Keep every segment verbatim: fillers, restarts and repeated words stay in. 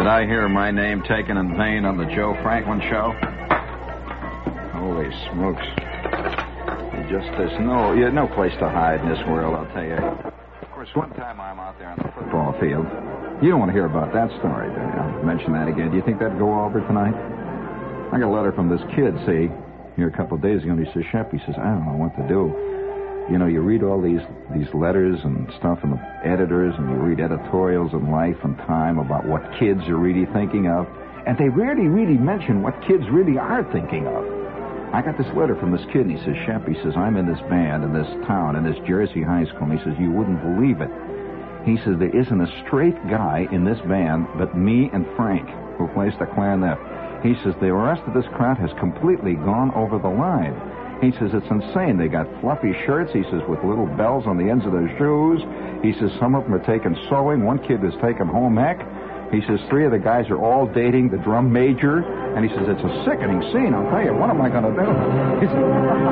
Did I hear my name taken in vain on the Joe Franklin show? Holy smokes. You just, there's no, you no place to hide in this world, I'll tell you. Of course, one time I'm out there on the football field. You don't want to hear about that story, do you? I'll mention that again. Do you think that'd go over tonight? I got a letter from this kid, see, here a couple of days ago, and he says, Shep, he says, I don't know what to do. You know, you read all these these letters and stuff and the editors, and you read editorials in Life and Time about what kids are really thinking of, and they rarely really mention what kids really are thinking of. I got this letter from this kid, and he says, Shep, he says, I'm in this band in this town, in this Jersey high school, and he says, you wouldn't believe it. He says, there isn't a straight guy in this band but me and Frank, who plays the clarinet. He says, the rest of this crowd has completely gone over the line. He says, it's insane. They got fluffy shirts, he says, with little bells on the ends of their shoes. He says, some of them are taking sewing. One kid is taking home ec. He says, three of the guys are all dating the drum major. And he says, it's a sickening scene. I'll tell you, what am I going to do? He says,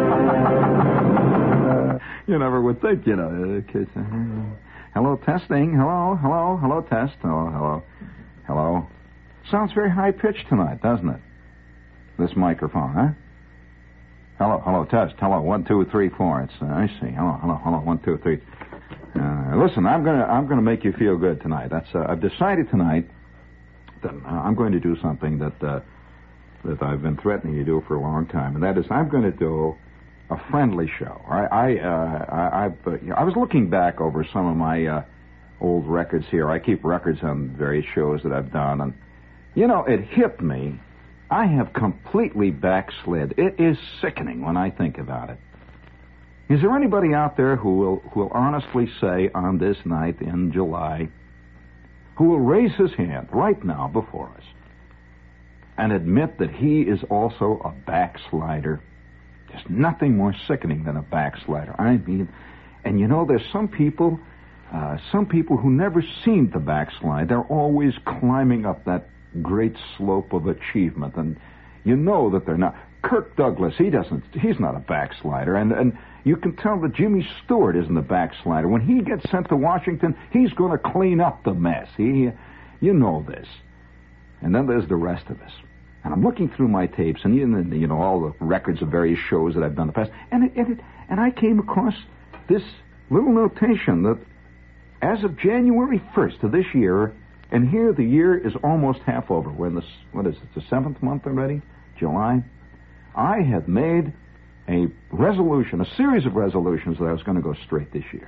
you never would think, you know. Kids, uh, hello, testing. Hello, hello, hello, test. Hello, hello, hello. Sounds very high-pitched tonight, doesn't it? This microphone, huh? Hello, hello, test. Hello, one, two, three, four. It's uh, I see. Hello, hello, hello, one, two, three. Uh, listen, I'm gonna I'm gonna make you feel good tonight. That's uh, I've decided tonight that uh, I'm going to do something that uh, that I've been threatening to do for a long time, and that is I'm going to do a friendly show. I I uh, I, I've, uh, you know, I was looking back over some of my uh, old records here. I keep records on various shows that I've done, and you know, it hit me. I have completely backslid. It is sickening when I think about it. Is there anybody out there who will who will honestly say on this night in July, who will raise his hand right now before us and admit that he is also a backslider? There's nothing more sickening than a backslider. I mean, and you know, there's some people, uh, some people who never seem to backslide. They're always climbing up that great slope of achievement, and you know that they're not. Kirk Douglas, he doesn't, he's not a backslider, and, and you can tell that Jimmy Stewart isn't a backslider. When he gets sent to Washington, he's going to clean up the mess. He, you know this. And then there's the rest of us. And I'm looking through my tapes, and you know, you know all the records of various shows that I've done in the past, and it, and, it, and I came across this little notation that as of January first of this year, and here the year is almost half over. We're in the, what is it, the seventh month already? July? I had made a resolution, a series of resolutions that I was going to go straight this year.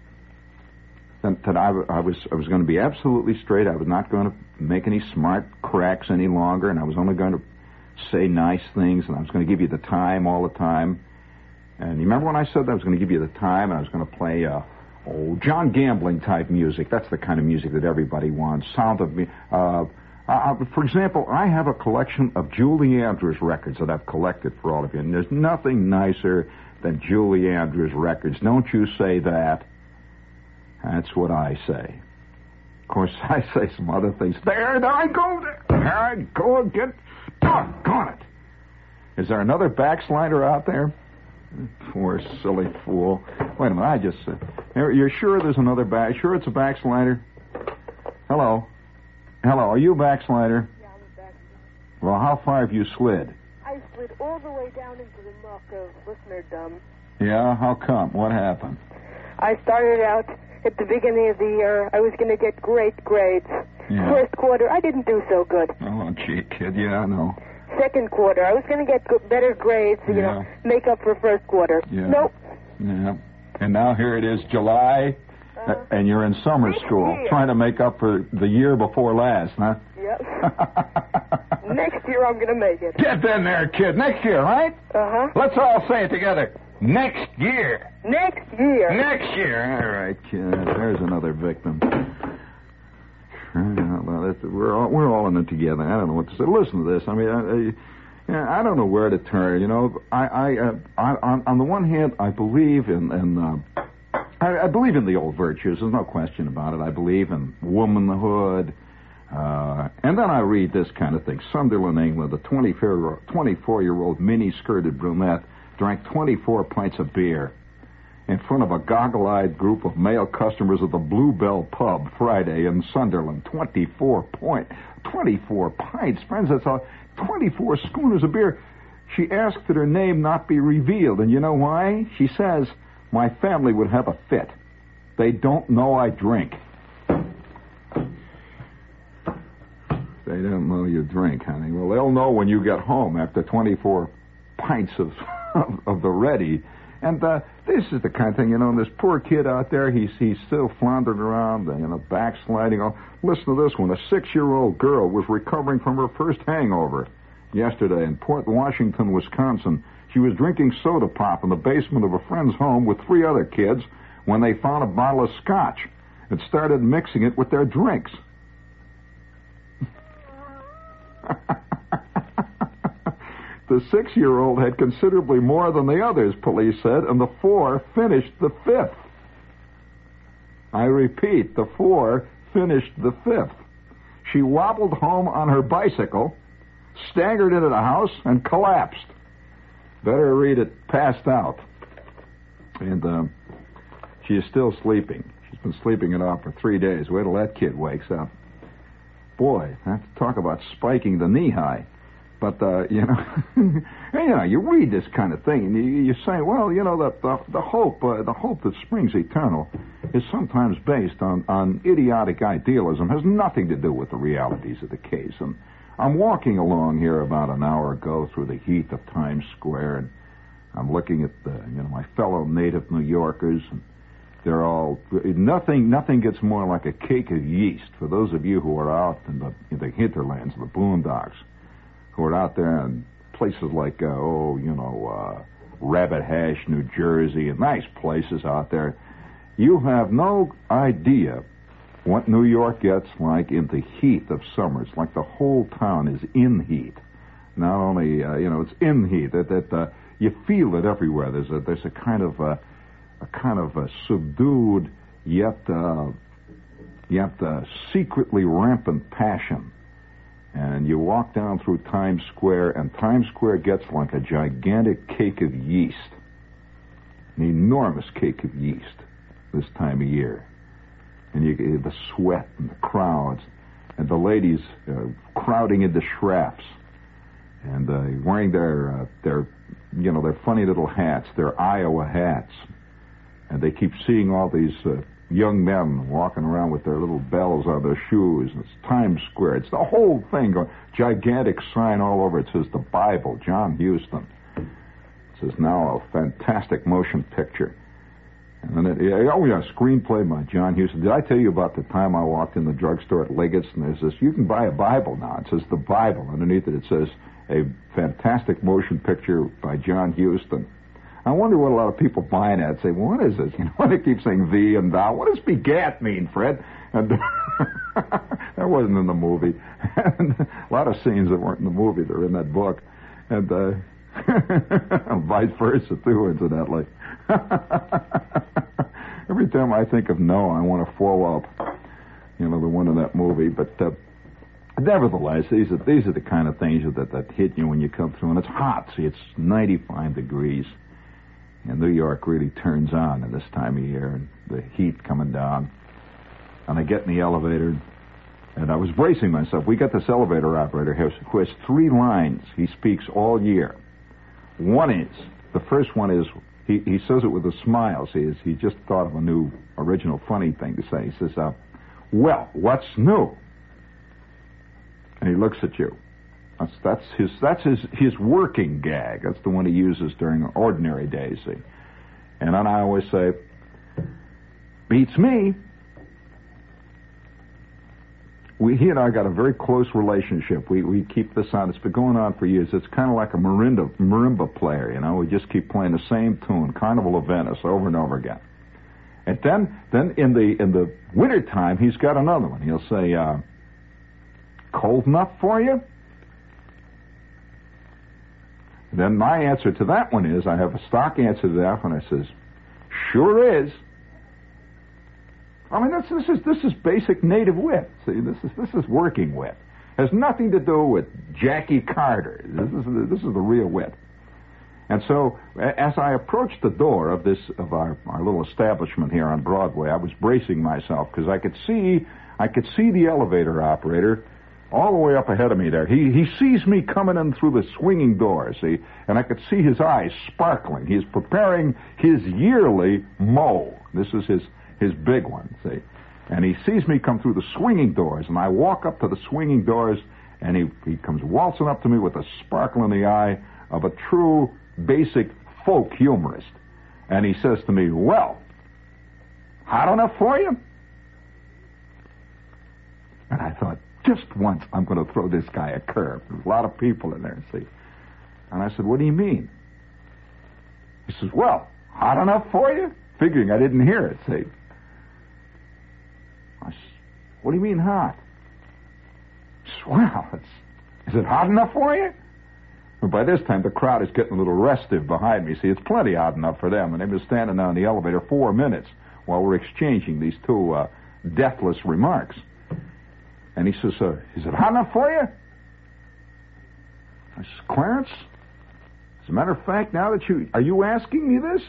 That, that I, I was I was going to be absolutely straight. I was not going to make any smart cracks any longer, and I was only going to say nice things, and I was going to give you the time all the time. And you remember when I said that I was going to give you the time, and I was going to play... Uh, Oh, John Gambling type music. That's the kind of music that everybody wants. Sound of me. Uh, uh, for example, I have a collection of Julie Andrews records that I've collected for all of you, and there's nothing nicer than Julie Andrews records. Don't you say that? That's what I say. Of course, I say some other things. There, there I go. There I go again. Doggone it. Is there another backslider out there? Poor silly fool. Wait a minute, I just said... You're sure there's another back... Sure it's a backslider? Hello? Hello, are you a backslider? Yeah, I'm a backslider. Well, how far have you slid? I slid all the way down into the muck of listenerdom. Yeah, how come? What happened? I started out at the beginning of the year. I was going to get great grades. Yeah. First quarter, I didn't do so good. Oh, gee, kid, yeah, I know. Second quarter, I was going to get good, better grades, you yeah. know, make up for first quarter. Yeah. Nope. Yeah. And now here it is, July, uh, and you're in summer school, year. trying to make up for the year before last, huh? Yep. Next year I'm going to make it. Get in there, kid. Next year, right? Uh-huh. Let's all say it together. Next year. Next year. Next year. All right, kid. There's another victim. We're all, we're all in it together. I don't know what to say. Listen to this. I mean, I, I, I don't know where to turn. You know, I, I, uh, I on, on the one hand, I believe in, in uh, I, I believe in the old virtues. There's no question about it. I believe in womanhood. Uh, and then I read this kind of thing. Sunderland, England, a twenty-four-year-old mini-skirted brunette drank twenty-four pints of beer. in front of a goggle-eyed group of male customers of the Bluebell Pub Friday in Sunderland. Twenty-four point, twenty-four pints, friends. That's all. Twenty-four schooners of beer. She asked that her name not be revealed, and you know why? She says, my family would have a fit. They don't know I drink. They don't know you drink, honey. Well, they'll know when you get home after twenty-four pints of of, of the ready. And uh, this is the kind of thing, you know, this poor kid out there, he's he's still floundering around, you know, backsliding. Oh, listen to this one. A six-year-old girl was recovering from her first hangover yesterday in Port Washington, Wisconsin. She was drinking soda pop in the basement of a friend's home with three other kids when they found a bottle of scotch and started mixing it with their drinks. The six-year-old had considerably more than the others, police said, and the four finished the fifth. I repeat, the four finished the fifth. She wobbled home on her bicycle, staggered into the house, and collapsed. Better read it, passed out. And um, she is still sleeping. She's been sleeping it off for three days. Wait till that kid wakes up. Boy, I have to talk about spiking the knee high. But, uh, you know, you know, you read this kind of thing, and you, you say, well, you know, the, the, the hope uh, the hope that springs eternal is sometimes based on, on idiotic idealism, has nothing to do with the realities of the case. And I'm walking along here about an hour ago through the heat of Times Square, and I'm looking at the, you know, my fellow native New Yorkers, and they're all, nothing nothing gets more like a cake of yeast for those of you who are out in the, in the hinterlands, the boondocks, who are out there in places like, uh, oh, you know, uh, Rabbit Hash, New Jersey, and nice places out there. You have no idea what New York gets like in the heat of summer. It's like the whole town is in heat. Not only, uh, you know, it's in heat. That, that uh, you feel it everywhere. There's a there's a kind of a, a kind of a subdued yet uh, yet uh, secretly rampant passion. And you walk down through Times Square, and Times Square gets like a gigantic cake of yeast. An enormous cake of yeast this time of year. And you get the sweat and the crowds, and the ladies uh, crowding into Schrafft's, and uh, wearing their, uh, their, you know, their funny little hats, their Iowa hats. And they keep seeing all these uh, young men walking around with their little bells on their shoes. It's Times Square. It's the whole thing. A gigantic sign all over. It says the Bible, John Huston. It says now a fantastic motion picture. And then it, oh yeah, screenplay by John Huston. Did I tell you about the time I walked in the drugstore at Liggett's and there's this, you can buy a Bible now. It says the Bible. Underneath it, it says a fantastic motion picture by John Huston. I wonder what a lot of people buying that say, well, what is this? You know, they keep saying thee and thou. What does begat mean, Fred? And that wasn't in the movie. And a lot of scenes that weren't in the movie, they're in that book. And uh, vice versa, too, incidentally. Every time I think of Noah, I want to follow up, you know, the one in that movie. But uh, nevertheless, these are, these are the kind of things that, that hit you when you come through. And it's hot. See, it's ninety-five degrees. And New York really turns on at this time of year, and the heat coming down. And I get in the elevator, and I was bracing myself. We got this elevator operator who has, who has three lines he speaks all year. One is, the first one is, he, he says it with a smile. See, he just thought of a new, original, funny thing to say. He says, uh, well, what's new? And he looks at you. That's, that's his that's his, his working gag. That's the one he uses during ordinary days, see. And then I always say, beats me. We, he and I got a very close relationship. We we keep this on. It's been going on for years. It's kind of like a marimba, marimba player, you know. We just keep playing the same tune, Carnival of Venice, over and over again. And then then in the in the wintertime, he's got another one. He'll say, uh, cold enough for you? Then my answer to that one is, I have a stock answer to that one. I says, sure is. I mean, this, this is this is basic native wit. See, this is this is working wit. Has nothing to do with Jackie Carter. This is this is the real wit. And so, as I approached the door of this of our, our little establishment here on Broadway, I was bracing myself because I could see I could see the elevator operator all the way up ahead of me there. He he sees me coming in through the swinging door, see, and I could see his eyes sparkling. He's preparing his yearly mow. This is his his big one, see. And he sees me come through the swinging doors, and I walk up to the swinging doors, and he he comes waltzing up to me with a sparkle in the eye of a true basic folk humorist. And he says to me, "Well, hot enough for you?" And I thought, just once I'm going to throw this guy a curve. There's a lot of people in there, see. And I said, "What do you mean?" He says, "Well, hot enough for you?" Figuring I didn't hear it, see. I said, "What do you mean hot?" He says, "Well, it's, is it hot enough for you?" But by this time, the crowd is getting a little restive behind me. See, it's plenty hot enough for them. And they've been standing there in the elevator four minutes while we're exchanging these two uh, deathless remarks. And he says, uh, "Is it hot enough for you?" I says, "Clarence, as a matter of fact, now that you... Are you asking me this?"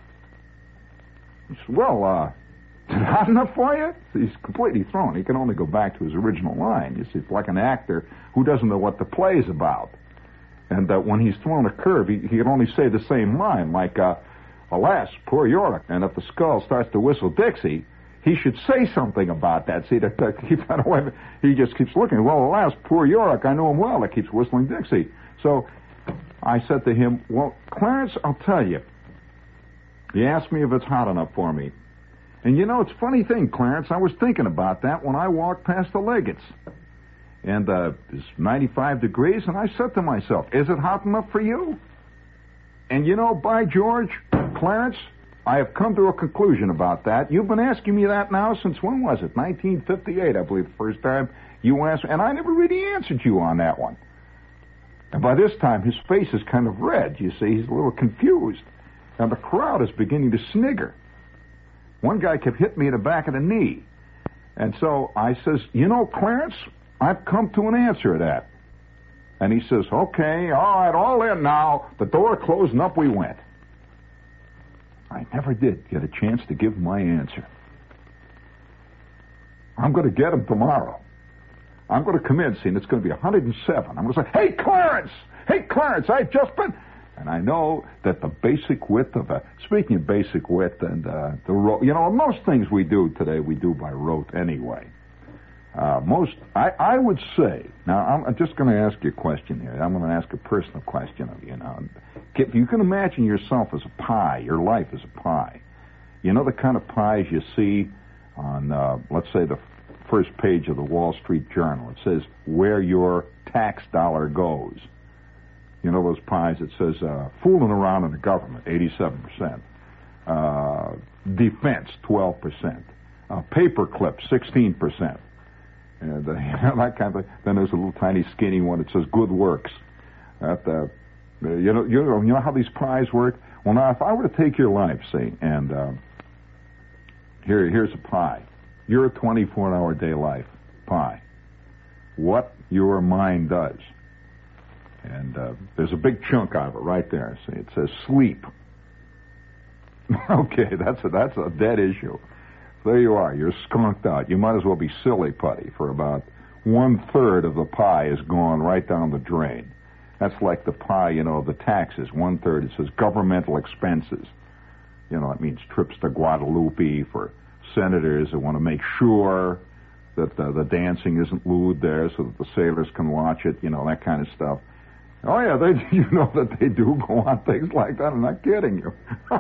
He says, "Well, uh, is it hot enough for you?" So he's completely thrown. He can only go back to his original line. You see, it's like an actor who doesn't know what the play's about. And uh, when he's thrown a curve, he, he can only say the same line, like, uh, "Alas, poor Yorick." And if the skull starts to whistle Dixie, he should say something about that. See, to, to keep that away. He just keeps looking. "Well, alas, poor Yorick, I know him well." That keeps whistling Dixie. So I said to him, "Well, Clarence, I'll tell you. You asked me if it's hot enough for me. And you know, it's a funny thing, Clarence. I was thinking about that when I walked past the Leggett's. And uh, it's ninety-five degrees, and I said to myself, is it hot enough for you? And you know, by George, Clarence, I have come to a conclusion about that. You've been asking me that now since when was it? nineteen fifty-eight, I believe, the first time you asked, and I never really answered you on that one." And by this time, his face is kind of red, you see. He's a little confused. And the crowd is beginning to snigger. One guy kept hitting me in the back of the knee. And so I says, "You know, Clarence, I've come to an answer to that." And he says, "Okay, all right, all in now." The door closed and up we went. I never did get a chance to give my answer. I'm going to get him tomorrow. I'm going to come in, see, and it's going to be one hundred seven. I'm going to say, "Hey, Clarence! Hey, Clarence, I've just been..." And I know that the basic wit of a... Speaking of basic wit and uh, the rote... You know, most things we do today, we do by rote anyway. Uh, most... I, I would say... Now, I'm, I'm just going to ask you a question here. I'm going to ask a personal question of you now. If you can imagine yourself as a pie, your life as a pie. You know the kind of pies you see on, uh, let's say, the first page of the Wall Street Journal. It says, "Where your tax dollar goes." You know those pies? It says, uh, "Fooling around in the government," eighty-seven percent. Uh, defense, twelve percent. Uh, paperclip, sixteen percent. And uh, you know, that kind of thing. Then there's a little tiny skinny one that says, "Good works." At the, uh, you know, you know, you know how these pies work? Well, now, if I were to take your life, see, and uh, here, here's a pie. You're a twenty-four hour day life pie. What your mind does. And uh, there's a big chunk of it right there. See, it says sleep. Okay, that's a, that's a dead issue. There you are. You're skunked out. You might as well be silly putty for about one-third of the pie is gone right down the drain. That's like the pie, you know, the taxes. One-third, it says governmental expenses. You know, that means trips to Guadalupe for senators that want to make sure that the, the dancing isn't lewd there so that the sailors can watch it, you know, that kind of stuff. Oh, yeah, they, you know that they do go on things like that. I'm not kidding you.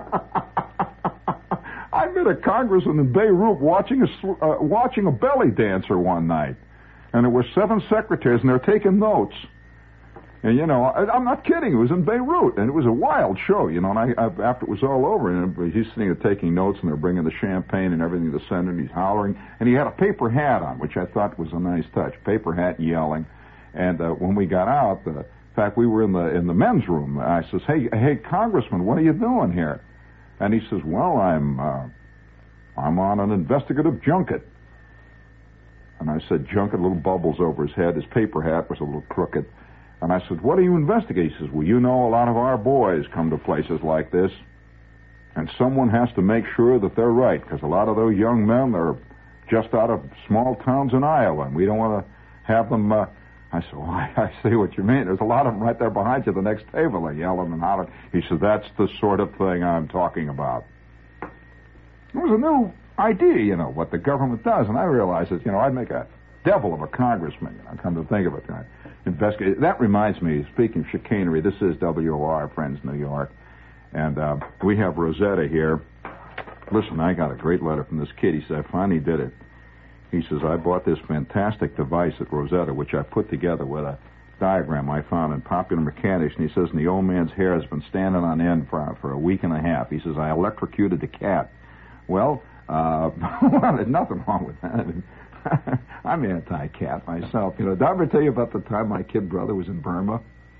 I met a congressman in Beirut watching a, uh, watching a belly dancer one night. And there were seven secretaries, and they're taking notes. And, you know, I, I'm not kidding. It was in Beirut, and it was a wild show, you know. And I, I, after it was all over, and he's sitting there taking notes, and they're bringing the champagne and everything to the senator, and he's hollering. And he had a paper hat on, which I thought was a nice touch. Paper hat, yelling. And uh, when we got out... Uh, In fact, we were in the in the men's room. I says, "Hey, hey, Congressman, what are you doing here?" And he says, "Well, I'm uh, I'm on an investigative junket." And I said, "Junket," little bubbles over his head. His paper hat was a little crooked. And I said, what do you investigate? He says, well, you know, a lot of our boys come to places like this, and someone has to make sure that they're right, because a lot of those young men are just out of small towns in Iowa, and we don't want to have them... Uh... I said, well, I, I see what you mean. There's a lot of them right there behind you at the next table. They're yelling and hollering. He said, that's the sort of thing I'm talking about. It was a new idea, you know, what the government does, and I realized that, you know, I'd make a devil of a congressman, you know, come to think of it. I investigate. That reminds me, speaking of chicanery, this is W O R, Friends, New York, and uh, we have Rosetta here. Listen, I got a great letter from this kid. He said, I finally did it. He says, I bought this fantastic device at Rosetta, which I put together with a diagram I found in Popular Mechanics, and he says, and the old man's hair has been standing on end for, for a week and a half. He says, I electrocuted the cat. Well, uh, well, there's nothing wrong with that. I'm anti-cat myself. You know, did I ever tell you about the time my kid brother was in Burma?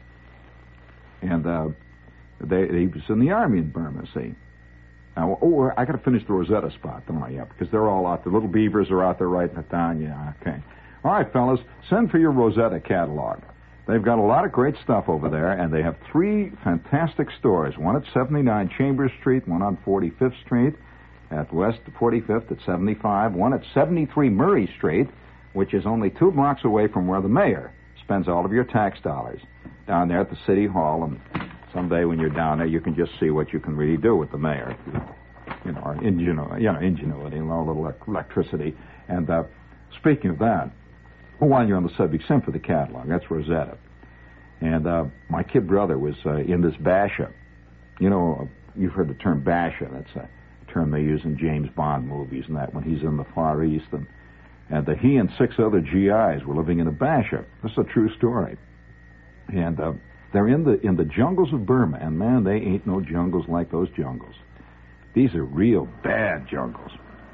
And uh, they, he was in the army in Burma, see. Now, oh, I got to finish the Rosetta spot, don't I? Yeah, because they're all out. The little beavers are out there writing it down. Yeah, okay. All right, fellas, send for your Rosetta catalog. They've got a lot of great stuff over there, and they have three fantastic stores. One at seventy-nine Chambers Street, one on forty-fifth Street, at West forty-fifth at seventy-five, one at seventy-three Murray Street, which is only two blocks away from where the mayor spends all of your tax dollars, down there at the City Hall. And someday when you're down there, you can just see what you can really do with the mayor. You know, our ingenuity, you know, ingenuity and all the electricity. And uh, speaking of that, well, while you're on the subject, send for the catalog. That's Rosetta. And uh, my kid brother was uh, in this Basha. You know, you've heard the term Basha. That's a term they use in James Bond movies and that when he's in the Far East. And, and uh, he and six other G Is were living in a Basha. This is a true story. And... Uh, They're in the in the jungles of Burma, and man, they ain't no jungles like those jungles. These are real bad jungles.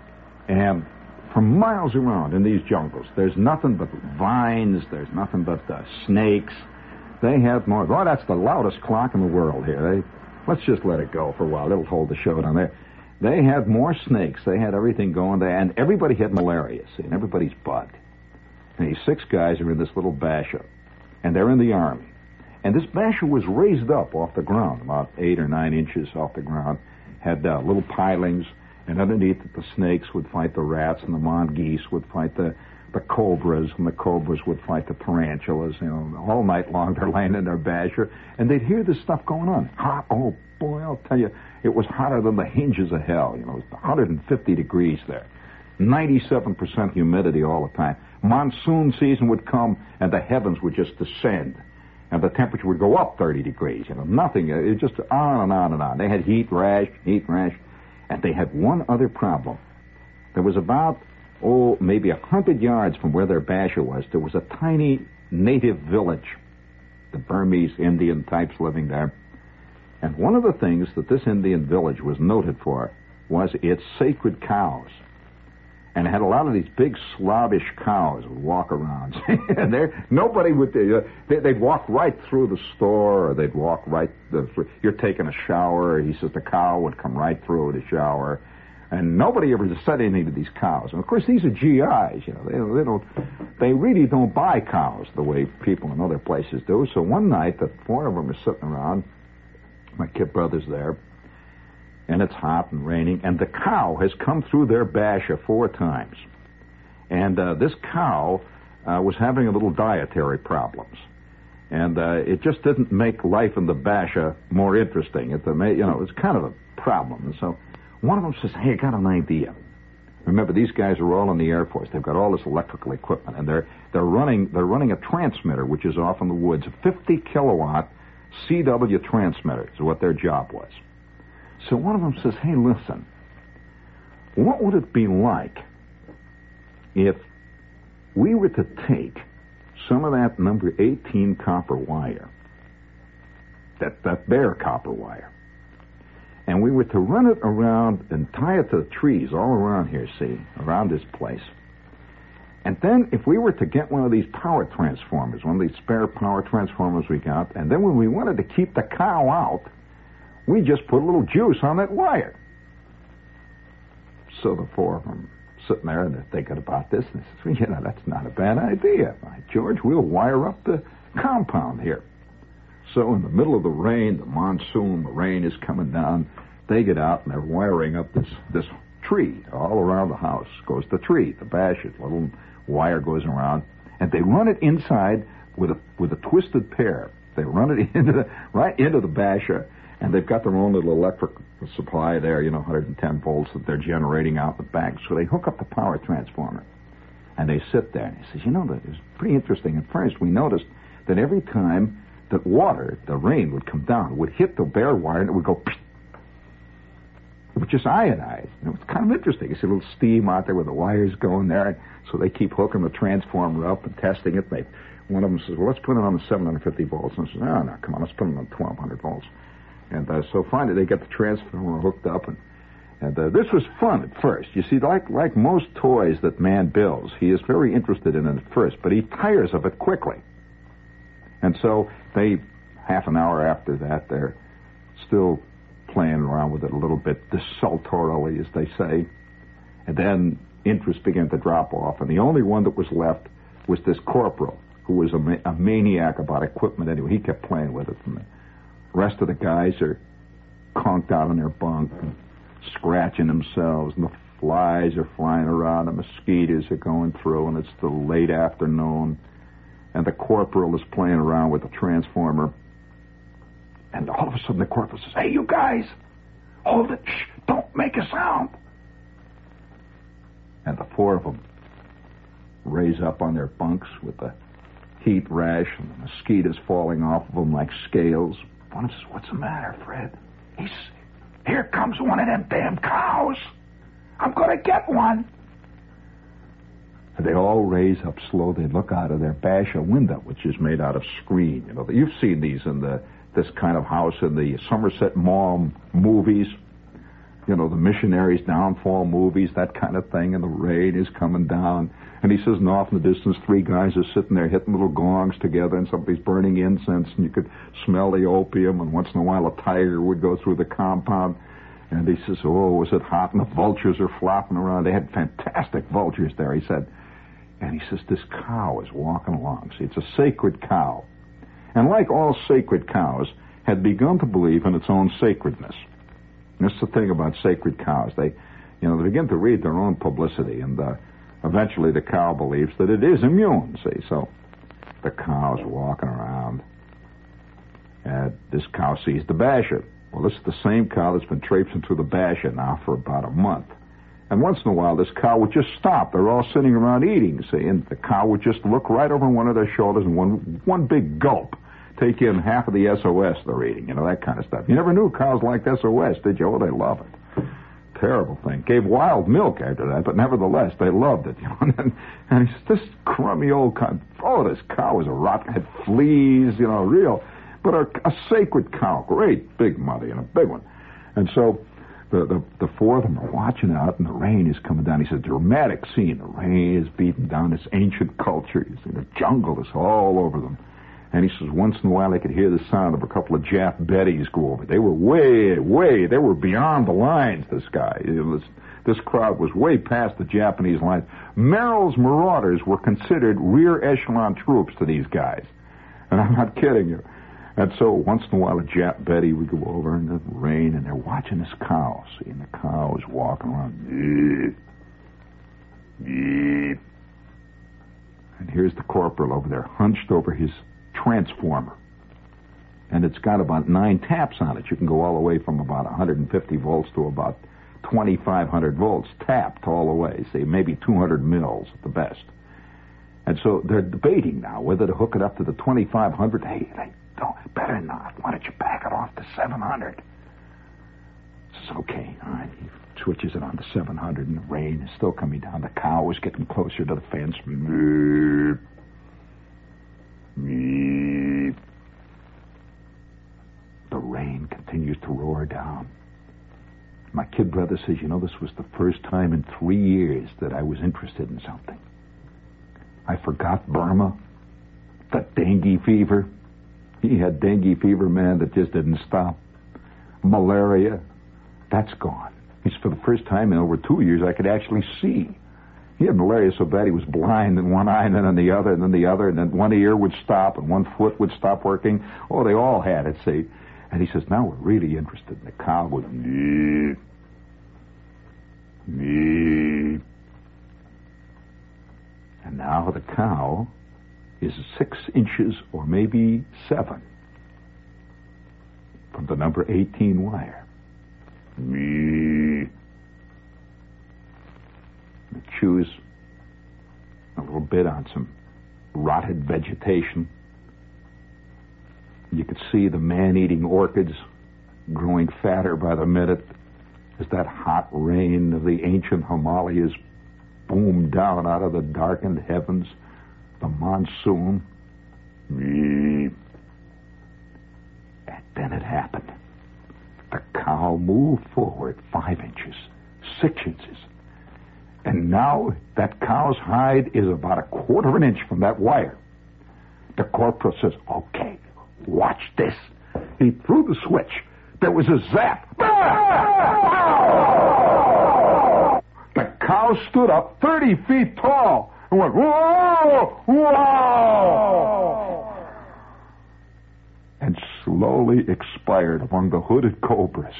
And for miles around in these jungles, there's nothing but vines, there's nothing but uh, snakes. They have more... Oh, that's the loudest clock in the world here. They, let's just let it go for a while. It'll hold the show down there. They had more snakes. They had everything going there, and everybody had malaria, see, and everybody's bugged. And these six guys are in this little Basha, and they're in the army. And this Basha was raised up off the ground, about eight or nine inches off the ground, had uh, little pilings, and underneath it the snakes would fight the rats, and the mongoose would fight the, the cobras, and the cobras would fight the tarantulas. You know, all night long they're laying in their Basha, and they'd hear this stuff going on. Hot, oh boy, I'll tell you, it was hotter than the hinges of hell. You know, it was one hundred fifty degrees there, ninety-seven percent humidity all the time. Monsoon season would come, and the heavens would just descend. And the temperature would go up thirty degrees, you know, nothing, it just on and on and on. They had heat rash, heat rash, and they had one other problem. There was about, oh, maybe a hundred yards from where their Basha was, there was a tiny native village, the Burmese Indian types living there. And one of the things that this Indian village was noted for was its sacred cows. And it had a lot of these big Slavish cows would walk around. And there, nobody would, uh, they, they'd walk right through the store, or they'd walk right, the, you're taking a shower, he says the cow would come right through the shower. And nobody ever said anything to these cows. And of course, these are G Is, you know, they, they don't, they really don't buy cows the way people in other places do. So one night, the four of them are sitting around, my kid brother's there, and it's hot and raining, and the cow has come through their Basha four times. And uh, this cow uh, was having a little dietary problems. And uh, it just didn't make life in the Basha more interesting. It, you know, it's kind of a problem. And so one of them says, hey, I got an idea. Remember, these guys are all in the Air Force. They've got all this electrical equipment, and they're they're running they're running a transmitter, which is off in the woods, a fifty kilowatt C W transmitter is what their job was. So one of them says, hey, listen, what would it be like if we were to take some of that number eighteen copper wire, that, that bare copper wire, and we were to run it around and tie it to the trees all around here, see, around this place. And then if we were to get one of these power transformers, one of these spare power transformers we got, and then when we wanted to keep the cow out, we just put a little juice on that wire. So the four of them sitting there and they're thinking about this, and they says, well, you know, that's not a bad idea. By George, we'll wire up the compound here. So in the middle of the rain, the monsoon, the rain is coming down. They get out and they're wiring up this this tree all around the house. Goes the tree, the basket, little wire goes around, and they run it inside with a with a twisted pair. They run it into the, right into the basher, and they've got their own little electric supply there, you know, one hundred ten volts that they're generating out the back. So they hook up the power transformer, and they sit there. And he says, you know, that is pretty interesting. At first, we noticed that every time that water, the rain, would come down, it would hit the bare wire, and it would go, it would just ionize. It was kind of interesting. You see a little steam out there with the wires going there. So they keep hooking the transformer up and testing it. They, one of them says, well, let's put it on the seven hundred fifty volts. And I says, no, no, come on, let's put it on twelve hundred volts. And uh, so finally they get the transformer hooked up. And, and uh, this was fun at first. You see, like like most toys that man builds, he is very interested in it at first, but he tires of it quickly. And so they, half an hour after that, they're still playing around with it a little bit desultorily, as they say. And then interest began to drop off. And the only one that was left was this corporal, who was a, ma- a maniac about equipment anyway. He kept playing with it. And the rest of the guys are conked out in their bunk and scratching themselves. And the flies are flying around. The mosquitoes are going through. And it's the late afternoon. And the corporal is playing around with the transformer. And all of a sudden the corporal says, hey, you guys, hold it. Shh, don't make a sound. And the four of them raise up on their bunks with the heat rash and the mosquitoes falling off of them like scales. One of them says, what's the matter, Fred? He says, here comes one of them damn cows. I'm going to get one. And they all raise up slow. They look out of their basha window, which is made out of screen. You know, you've seen these in the this kind of house in the Somerset Maugham movies. You know, the Missionaries Downfall movies, that kind of thing. And the rain is coming down. And he says, and off in the distance, three guys are sitting there hitting little gongs together, and somebody's burning incense, and you could smell the opium, and once in a while a tiger would go through the compound. And he says, oh, was it hot? And the vultures are flopping around. They had fantastic vultures there, he said. And he says, this cow is walking along. See, it's a sacred cow. And like all sacred cows, had begun to believe in its own sacredness. And that's the thing about sacred cows. They, you know, they begin to read their own publicity, and uh, eventually the cow believes that it is immune, see. So the cow's walking around, and this cow sees the basher. Well, this is the same cow that's been traipsing through the basher now for about a month. And once in a while, this cow would just stop. They're all sitting around eating, see, and the cow would just look right over one of their shoulders and one one big gulp take in half of the S O S they're eating, you know, that kind of stuff. You never knew cows liked S O S, did you? Oh, they love it. Terrible thing. Gave wild milk after that, but nevertheless, they loved it, you know. And, and he said, this crummy old cow, oh, this cow was a rotten, had fleas, you know, real, but a, a sacred cow, great big mother, you know, big one. And so The, the the four of them are watching out, and the rain is coming down. He says, dramatic scene. The rain is beating down this ancient culture. You see, the jungle is all over them. And he says, once in a while, they could hear the sound of a couple of Jap Bettys go over. They were way, way, they were beyond the lines, this guy. It was, this crowd was way past the Japanese lines. Merrill's Marauders were considered rear echelon troops to these guys. And I'm not kidding you. And so once in a while, a Jap Betty would go over in the rain, and they're watching this cow. See, and the cow is walking around. And here's the corporal over there, hunched over his transformer. And it's got about nine taps on it. You can go all the way from about one hundred fifty volts to about twenty-five hundred volts, tapped all the way. Say, maybe two hundred mils at the best. And so they're debating now whether to hook it up to the twenty-five hundred. Hey, they don't, better not. Why don't you back it off to seven hundred? Says, okay, all right. He switches it on to seven hundred, and the rain is still coming down. The cow is getting closer to the fence. Meep. Meep. The rain continues to roar down. My kid brother says, you know, this was the first time in three years that I was interested in something. I forgot Burma, the dengue fever. He had dengue fever, man, that just didn't stop. Malaria, that's gone. It's for the first time in over two years I could actually see. He had malaria so bad he was blind in one eye and then in the other and then the other, and then one ear would stop and one foot would stop working. Oh, they all had it, see. And he says, now we're really interested. And the cow would, nee, nee. And now the cow is six inches or maybe seven from the number eighteen wire. Nee. It chews a little bit on some rotted vegetation. You could see the man-eating orchids growing fatter by the minute as that hot rain of the ancient Himalayas boomed down out of the darkened heavens, the monsoon. And then it happened. The cow moved forward five inches, six inches. And now that cow's hide is about a quarter of an inch from that wire. The corporal says, okay, watch this. He threw the switch. There was a zap. The cow stood up thirty feet tall and went, whoa, whoa, and slowly expired among the hooded cobras.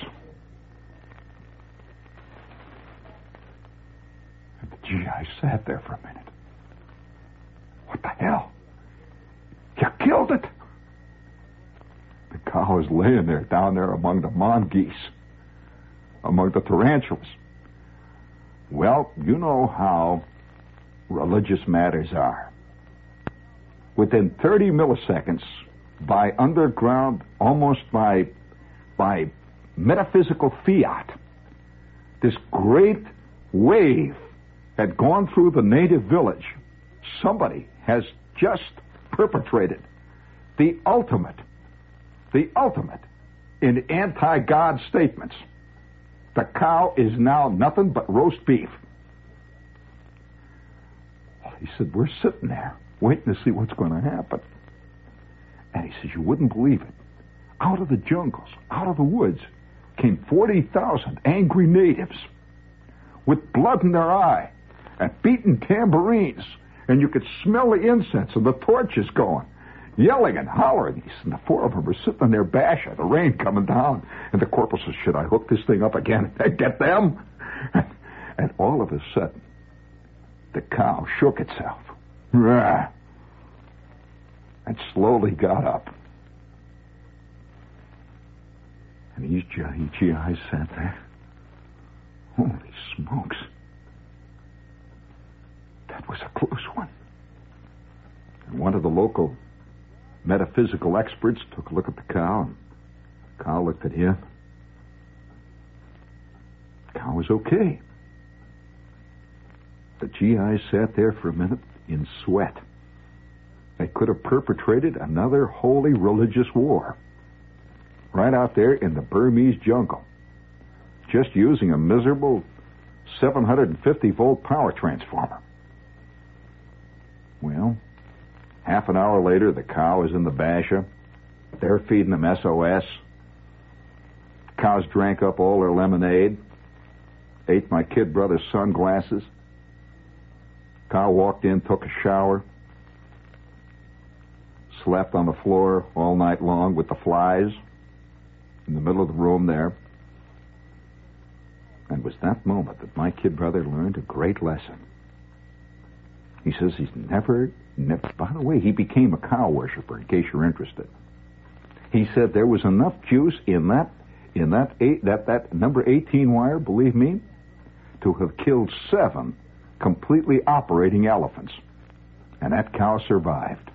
Gee, I sat there for a minute. What the hell? You killed it? The cow is laying there, down there among the mongoose, among the tarantulas. Well, you know how religious matters are. Within thirty milliseconds, by underground, almost by, by metaphysical fiat, this great wave had gone through the native village. Somebody has just perpetrated the ultimate, the ultimate in anti-God statements. The cow is now nothing but roast beef. Well, he said, we're sitting there waiting to see what's going to happen. And he says, you wouldn't believe it. Out of the jungles, out of the woods, came forty thousand angry natives with blood in their eye and beating tambourines, and you could smell the incense and the torches going, yelling and hollering. And the four of them were sitting on their basha, the rain coming down. And the corporal says, should I hook this thing up again and get them? And, and all of a sudden, the cow shook itself and slowly got up. And these G Is sat there. Holy smokes. That was a close one. And one of the local metaphysical experts took a look at the cow, and the cow looked at him. The cow was okay. The G Is sat there for a minute in sweat. They could have perpetrated another holy religious war right out there in the Burmese jungle, just using a miserable seven hundred fifty volt power transformer. Well, half an hour later, the cow is in the basha. They're feeding them S O S. Cows drank up all their lemonade, ate my kid brother's sunglasses. Cow walked in, took a shower, slept on the floor all night long with the flies in the middle of the room there. And it was that moment that my kid brother learned a great lesson. He says he's never, never... By the way, he became a cow worshiper, in case you're interested. He said there was enough juice in that in that eight, that, that number eighteen wire, believe me, to have killed seven completely operating elephants. And that cow survived.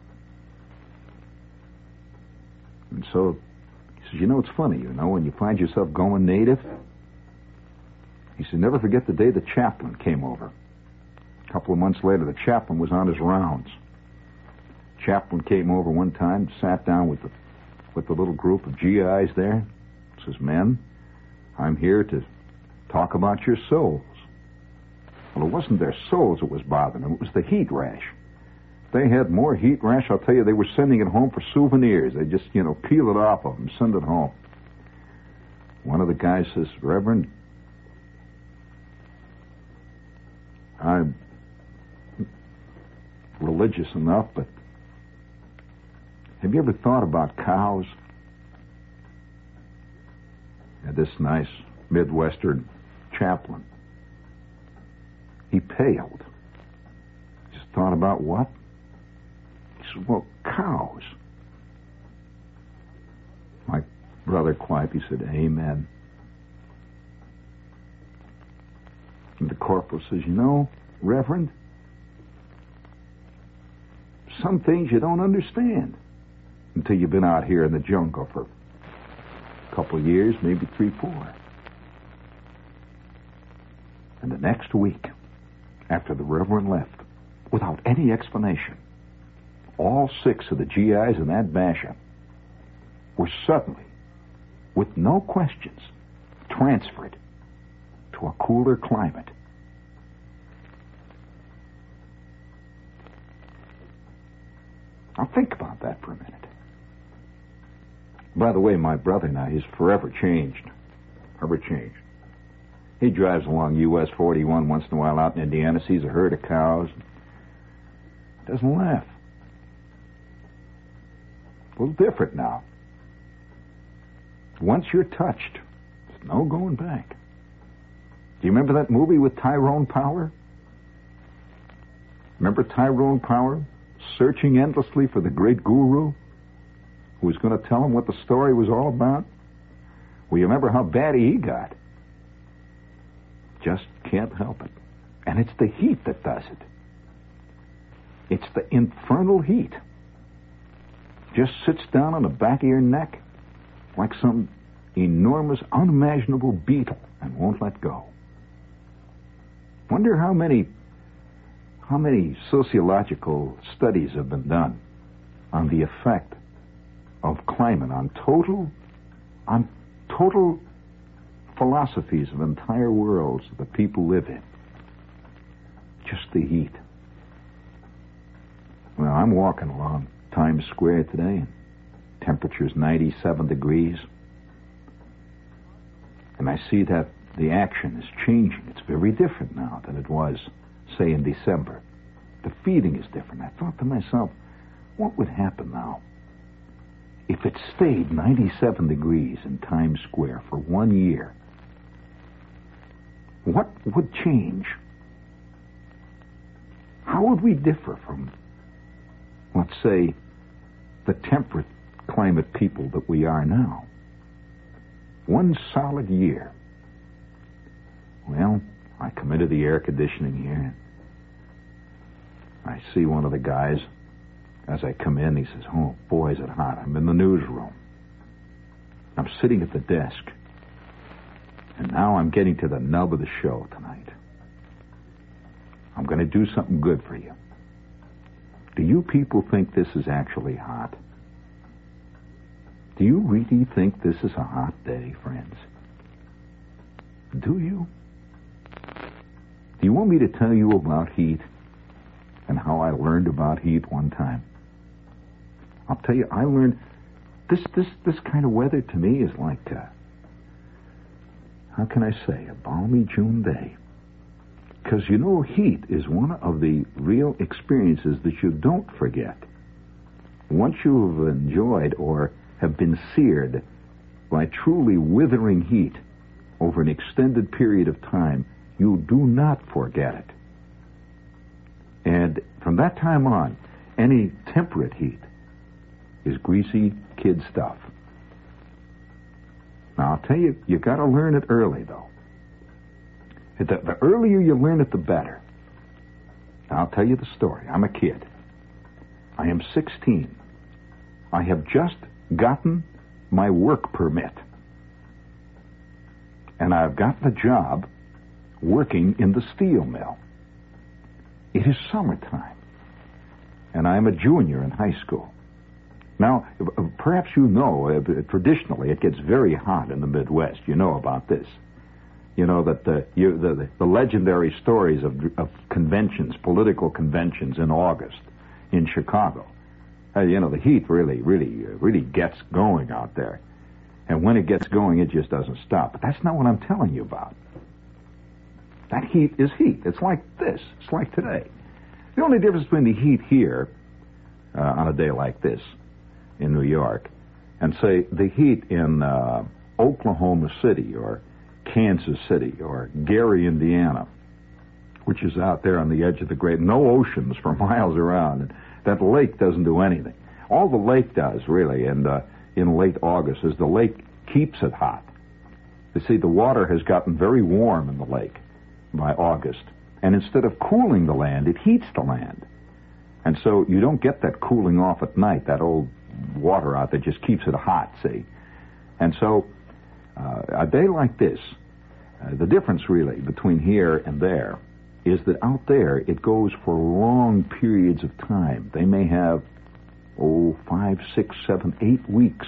And so, he says, you know, it's funny, you know, when you find yourself going native. He said, never forget the day the chaplain came over. A couple of months later, the chaplain was on his rounds. Chaplain came over one time, sat down with the with the little group of G Is there. Says, men, I'm here to talk about your souls. Well, it wasn't their souls that was bothering them. It was the heat rash. They had more heat rash. I'll tell you, they were sending it home for souvenirs. They just, you know, peel it off of them, send it home. One of the guys says, Reverend, I'm religious enough, but have you ever thought about cows? Yeah, this nice Midwestern chaplain, he paled. Just thought about what? He said, well, cows. My brother quietly said, amen. And the corporal says, you know, Reverend, some things you don't understand until you've been out here in the jungle for a couple of years, maybe three, four. And the next week, after the Reverend left, without any explanation, all six of the G Is in that bastion were suddenly, with no questions, transferred to a cooler climate. Now think about that for a minute. By the way, my brother now, he's forever changed. Forever changed. He drives along U S forty-one once in a while out in Indiana, sees a herd of cows. Doesn't laugh. A little different now. Once you're touched, there's no going back. Do you remember that movie with Tyrone Power? Remember Tyrone Power searching endlessly for the great guru who was going to tell him what the story was all about? Well, you remember how bad he got. Just can't help it. And it's the heat that does it. It's the infernal heat. Just sits down on the back of your neck like some enormous, unimaginable beetle and won't let go. Wonder how many how many sociological studies have been done on the effect of climate on total on total philosophies of entire worlds that people live in. Just the heat. Well, I'm walking along Times Square today, and temperature's ninety-seven degrees. And I see that the action is changing. It's very different now than it was, say, in December. The feeling is different. I thought to myself, what would happen now if it stayed ninety-seven degrees in Times Square for one year? What would change? How would we differ from, let's say, the temperate climate people that we are now? One solid year. Well, I come into the air conditioning here. I see one of the guys. As I come in, he says, oh, boy, is it hot. I'm in the newsroom. I'm sitting at the desk. And now I'm getting to the nub of the show tonight. I'm going to do something good for you. Do you people think this is actually hot? Do you really think this is a hot day, friends? Do you? Do you want me to tell you about heat and how I learned about heat one time? I'll tell you, I learned this this this kind of weather to me is like, uh, how can I say, a balmy June day. Because, you know, heat is one of the real experiences that you don't forget. Once you've enjoyed or have been seared by truly withering heat over an extended period of time, you do not forget it. And from that time on, any temperate heat is greasy kid stuff. Now, I'll tell you, you got to learn it early, though. The, the earlier you learn it, the better. Now, I'll tell you the story. I'm a kid. I am sixteen. I have just gotten my work permit. And I've gotten a job working in the steel mill. It is summertime. And I'm a junior in high school. Now, perhaps you know, uh, traditionally it gets very hot in the Midwest. You know about this. You know that uh, you, the, the legendary stories of, of conventions, political conventions in August in Chicago. Uh, you know, the heat really, really, uh, really gets going out there. And when it gets going, it just doesn't stop. But that's not what I'm telling you about. That heat is heat. It's like this. It's like today. The only difference between the heat here uh, on a day like this in New York and, say, the heat in uh, Oklahoma City or Kansas City or Gary, Indiana, which is out there on the edge of the great, no oceans for miles around. And that lake doesn't do anything. All the lake does, really, and uh, in late August, is the lake keeps it hot. You see, the water has gotten very warm in the lake by August. And instead of cooling the land, it heats the land. And so you don't get that cooling off at night, that old water out there just keeps it hot, see? And so uh, a day like this, uh, the difference really between here and there is that out there it goes for long periods of time. They may have, oh, five, six, seven, eight weeks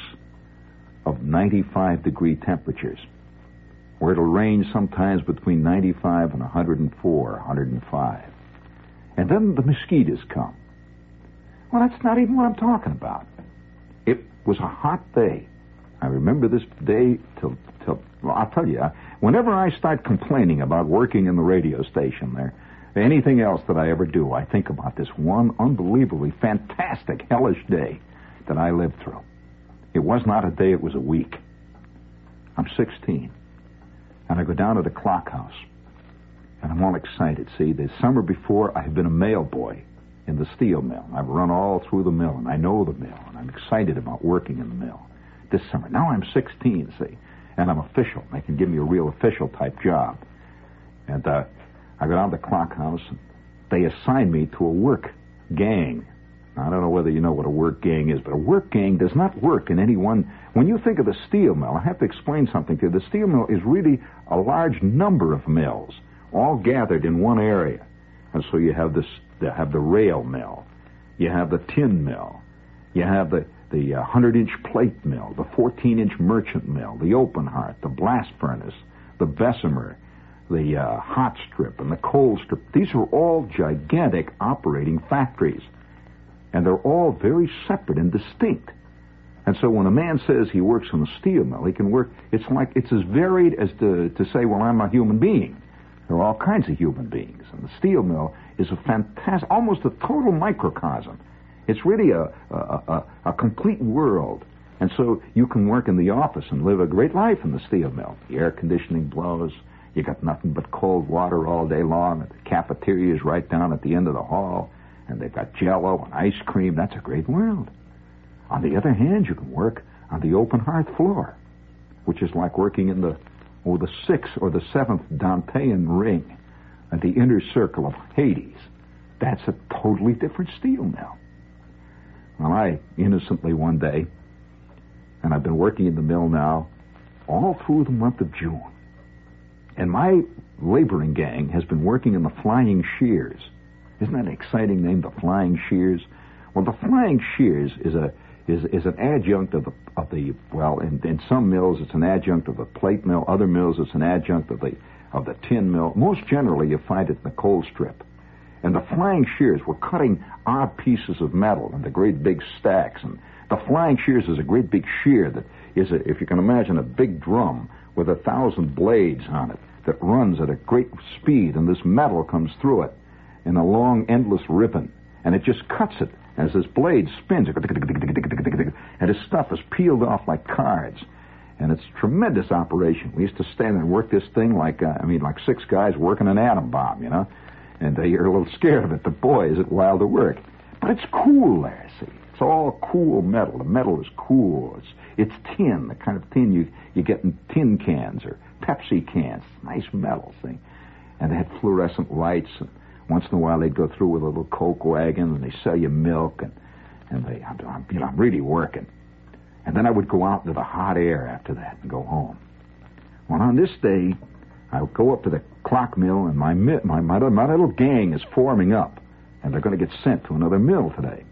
of ninety-five degree temperatures, where it'll range sometimes between ninety-five and one hundred four, one hundred five. And then the mosquitoes come. Well, that's not even what I'm talking about. It was a hot day. I remember this day till, till well, I'll tell you, whenever I start complaining about working in the radio station there, anything else that I ever do, I think about this one unbelievably fantastic, hellish day that I lived through. It was not a day, it was a week. I'm sixteen. And I go down to the clock house, and I'm all excited. See, the summer before, I had been a mail boy in the steel mill. I've run all through the mill, and I know the mill, and I'm excited about working in the mill this summer. Now I'm sixteen, see, and I'm official. They can give me a real official-type job. And uh, I go down to the clock house, and they assign me to a work gang. Now, I don't know whether you know what a work gang is, but a work gang does not work in any one... When you think of the steel mill, I have to explain something to you. The steel mill is really a large number of mills, all gathered in one area. And so you have this, you have the rail mill, you have the tin mill, you have the, the uh, hundred-inch plate mill, the fourteen-inch merchant mill, the open heart, the blast furnace, the Bessemer, the uh, hot strip, and the cold strip. These are all gigantic operating factories. And they're all very separate and distinct. And so when a man says he works in a steel mill, he can work, it's like, it's as varied as to, to say, well, I'm a human being. There are all kinds of human beings. And the steel mill is a fantastic, almost a total microcosm. It's really a, a, a, a complete world. And so you can work in the office and live a great life in the steel mill. The air conditioning blows. You got nothing but cold water all day long. The cafeteria is right down at the end of the hall. And they've got Jell-O and ice cream. That's a great world. On the other hand, you can work on the open hearth floor, which is like working in the, or the sixth or the seventh Dantean ring at the inner circle of Hades. That's a totally different steel mill. Well, I innocently one day, and I've been working in the mill now all through the month of June, and my laboring gang has been working in the Flying Shears. Isn't that an exciting name, the Flying Shears? Well, the Flying Shears is a is is an adjunct of the of the well, in, in some mills it's an adjunct of the plate mill. Other mills it's an adjunct of the of the tin mill. Most generally, you find it in the cold strip. And the Flying Shears were cutting odd pieces of metal into great big stacks. And the Flying Shears is a great big shear that is, a, if you can imagine, a big drum with a thousand blades on it that runs at a great speed, and this metal comes through it in a long, endless ribbon, and it just cuts it as this blade spins, and his stuff is peeled off like cards. And it's a tremendous operation. We used to stand there and work this thing like, uh, I mean, like six guys working an atom bomb, you know? And uh, you're a little scared of it, but boy, is it wild to work. But it's cool there, see? It's all cool metal. The metal is cool. It's it's tin, the kind of tin you, you get in tin cans or Pepsi cans. Nice metal, see? And they had fluorescent lights, and once in a while they'd go through with a little coke wagon, and they sell you milk, and, and they, I'm, you know, I'm really working. And then I would go out into the hot air after that and go home. Well, on this day, I would go up to the clock mill, and my, my, my, my little gang is forming up, and they're going to get sent to another mill today.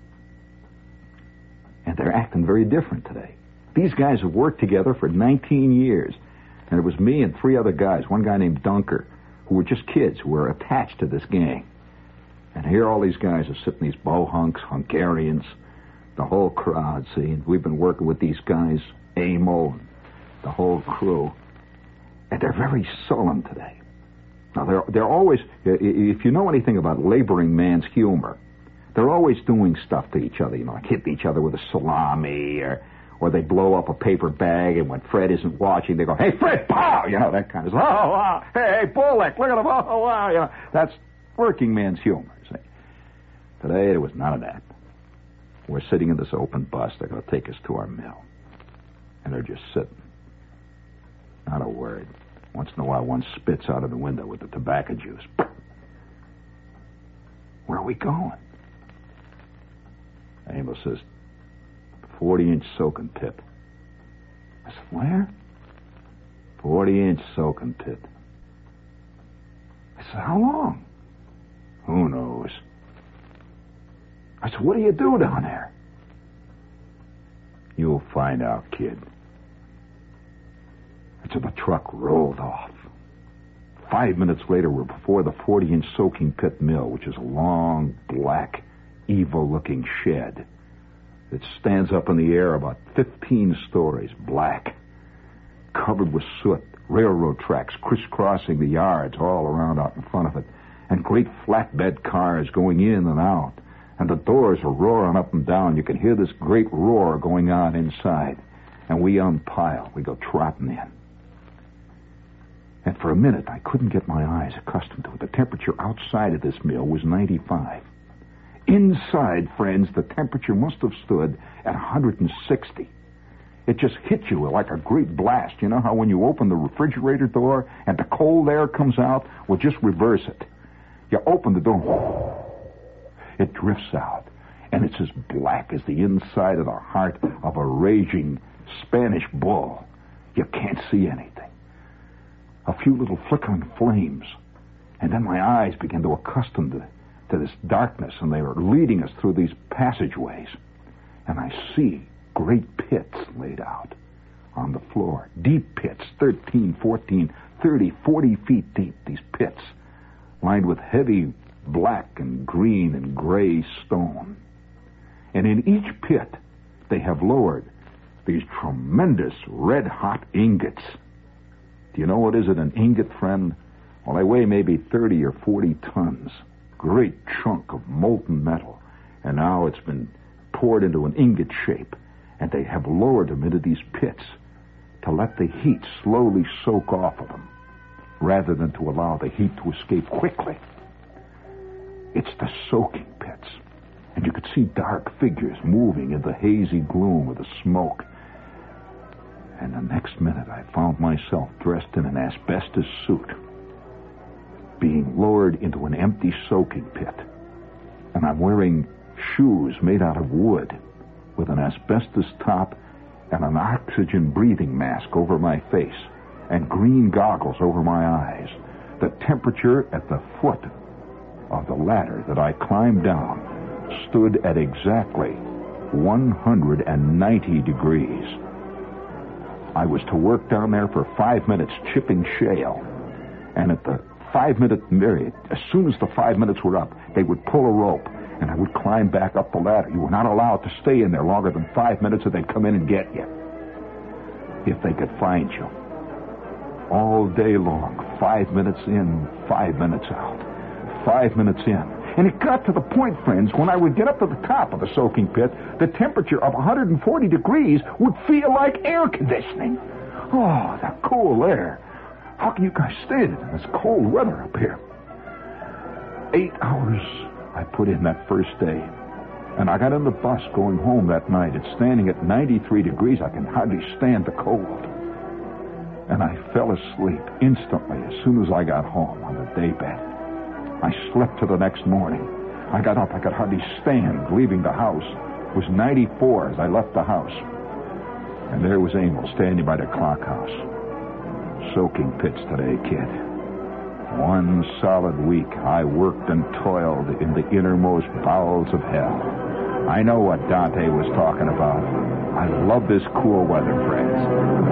And they're acting very different today. These guys have worked together for nineteen years, and it was me and three other guys, one guy named Dunker, who were just kids who were attached to this gang. And here all these guys are sitting, these bohunks, Hungarians, the whole crowd, see, and we've been working with these guys, Amo, and the whole crew, and they're very sullen today. Now, they're, they're always, if you know anything about laboring man's humor, they're always doing stuff to each other, you know, like hitting each other with a salami, or or they blow up a paper bag, and when Fred isn't watching, they go, hey, Fred, pow! You know, that kind of stuff. Oh, wow. Hey, hey, Bullock, look at him. Oh, wow. You know, that's working man's humor, see. Today, there was none of that. We're sitting in this open bus. They're going to take us to our mill. And they're just sitting. Not a word. Once in a while, one spits out of the window with the tobacco juice. Where are we going? Abel says, forty-inch soaking pit. I said, where? forty-inch soaking pit. I said, how long? Who knows? I said, what do you do down there? You'll find out, kid. Until the truck rolled off. Five minutes later, we're before the forty-inch soaking pit mill, which is a long, black, evil-looking shed that stands up in the air about fifteen stories, black, covered with soot, railroad tracks crisscrossing the yards all around out in front of it, and great flatbed cars going in and out, and the doors are roaring up and down. You can hear this great roar going on inside, and we unpile. We go trotting in. And for a minute, I couldn't get my eyes accustomed to it. The temperature outside of this mill was ninety-five. Inside, friends, the temperature must have stood at one hundred sixty. It just hit you like a great blast. You know how when you open the refrigerator door and the cold air comes out? Well, just reverse it. You open the door, it drifts out, and it's as black as the inside of the heart of a raging Spanish bull. You can't see anything. A few little flickering flames, and then my eyes begin to accustom to, to this darkness, and they are leading us through these passageways, and I see great pits laid out on the floor. Deep pits, thirteen, fourteen, thirty, forty feet deep, these pits, lined with heavy black and green and gray stone. And in each pit, they have lowered these tremendous red-hot ingots. Do you know what is it, an ingot, friend? Well, they weigh maybe thirty or forty tons. Great chunk of molten metal. And now it's been poured into an ingot shape, and they have lowered them into these pits to let the heat slowly soak off of them, rather than to allow the heat to escape quickly. It's the soaking pits, and you could see dark figures moving in the hazy gloom of the smoke. And the next minute, I found myself dressed in an asbestos suit, being lowered into an empty soaking pit. And I'm wearing shoes made out of wood with an asbestos top and an oxygen-breathing mask over my face and green goggles over my eyes. The temperature at the foot of the ladder that I climbed down stood at exactly one hundred ninety degrees. I was to work down there for five minutes chipping shale. And at the five-minute period, as soon as the five minutes were up, they would pull a rope, and I would climb back up the ladder. You were not allowed to stay in there longer than five minutes, or they'd come in and get you, if they could find you. All day long, five minutes in, five minutes out, five minutes in. And it got to the point, friends, when I would get up to the top of the soaking pit, the temperature of one hundred forty degrees would feel like air conditioning. Oh, that cool air. How can you guys stand it in this cold weather up here? Eight hours I put in that first day. And I got in the bus going home that night. It's standing at ninety-three degrees. I can hardly stand the cold. And I fell asleep instantly as soon as I got home on the daybed. I slept till the next morning. I got up. I could hardly stand leaving the house. It was ninety-four as I left the house. And there was Emil standing by the clock house. Soaking pits today, kid. One solid week I worked and toiled in the innermost bowels of hell. I know what Dante was talking about. I love this cool weather, friends.